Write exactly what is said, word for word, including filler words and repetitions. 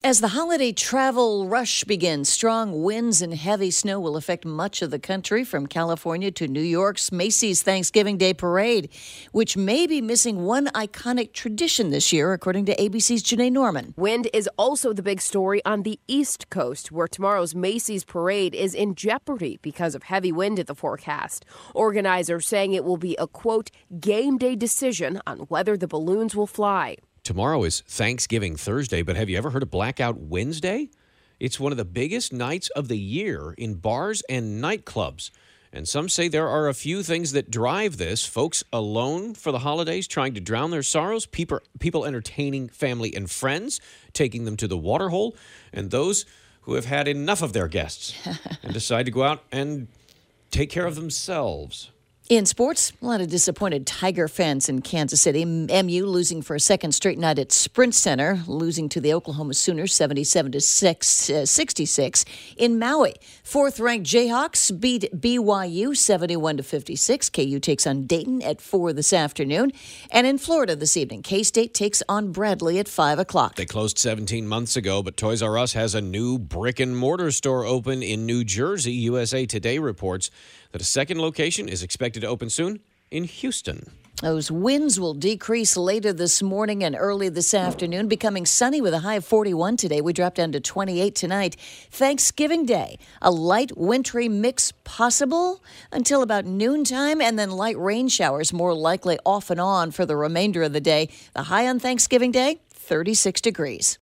As the holiday travel rush begins, strong winds and heavy snow will affect much of the country, from California to New York's Macy's Thanksgiving Day Parade, which may be missing one iconic tradition this year, according to A B C's Janae Norman. Wind is also the big story on the East Coast, where tomorrow's Macy's Parade is in jeopardy because of heavy wind at the forecast. Organizers saying it will be a, quote, game day decision on whether the balloons will fly. Tomorrow is Thanksgiving Thursday, but have you ever heard of Blackout Wednesday? It's one of the biggest nights of the year in bars and nightclubs. And some say there are a few things that drive this. Folks alone for the holidays, trying to drown their sorrows. People, people entertaining family and friends, taking them to the waterhole. And those who have had enough of their guests and decide to go out and take care of themselves. In sports, a lot of disappointed Tiger fans in Kansas City. M U losing for a second straight night at Sprint Center, losing to the Oklahoma Sooners seventy-seven to sixty-six. In Maui, fourth-ranked Jayhawks beat B Y U seventy-one to fifty-six. K U takes on Dayton at four this afternoon. And in Florida this evening, K-State takes on Bradley at five o'clock. They closed seventeen months ago, but Toys R Us has a new brick-and-mortar store open in New Jersey. U S A Today reports that a second location is expected to open soon in Houston. Those winds will decrease later this morning and early this afternoon, becoming sunny with a high of forty-one today. We drop down to twenty-eight tonight. Thanksgiving Day, a light wintry mix possible until about noontime, and then light rain showers more likely off and on for the remainder of the day. The high on Thanksgiving Day, thirty-six degrees.